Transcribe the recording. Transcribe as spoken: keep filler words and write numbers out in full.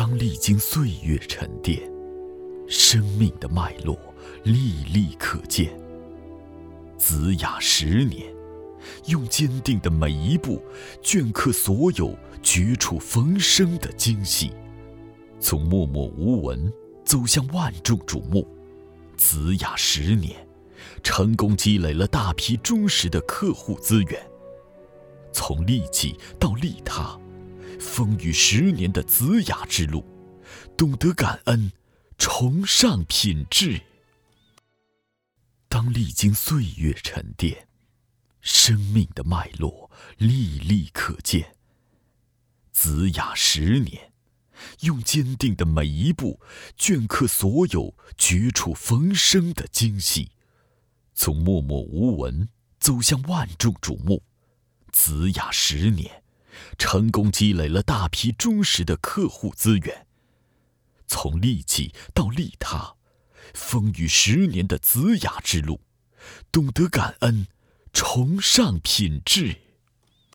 当历经岁月沉淀，生命的脉络历历可见。子雅十年，用坚定的每一步镌刻所有绝处逢生的惊喜，从默默无闻走向万众瞩目。子雅十年，成功积累了大批忠实的客户资源，从利己到利他，风雨十年的子雅之路，懂得感恩，崇尚品质。当历经岁月沉淀，生命的脉络历历可见。子雅十年，用坚定的每一步镌刻所有绝处逢生的惊喜，从默默无闻走向万众瞩目。子雅十年，成功积累了大批忠实的客户资源，从利己到利他，风雨十年的子雅之路，懂得感恩，崇尚品质。